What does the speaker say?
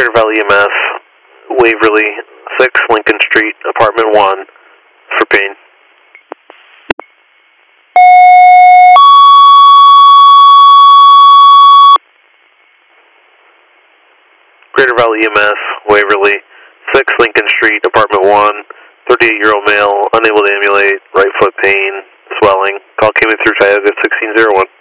Greater Valley EMS, Waverly, 6 Lincoln Street, apartment 1, for pain. Greater Valley EMS, Waverly, 6 Lincoln Street, apartment 1, 38-year-old male, unable to ambulate, right foot pain, swelling. Call came in through Tioga 1601.